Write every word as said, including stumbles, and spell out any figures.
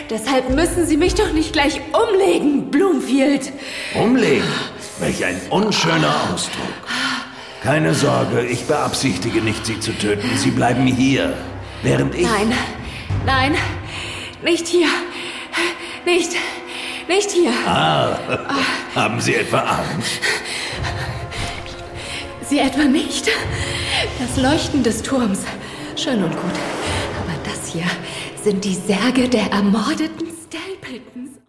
Deshalb müssen Sie mich doch nicht gleich umlegen, Bloomfield. Umlegen? Welch ein unschöner Ausdruck. Keine Sorge, ich beabsichtige nicht, Sie zu töten. Sie bleiben hier, während ich... Nein, nein, nicht hier. Nicht, nicht hier. Ah, haben Sie etwa Angst? Sie etwa nicht? Das Leuchten des Turms. Schön und gut. Aber das hier sind die Särge der ermordeten Stapletons.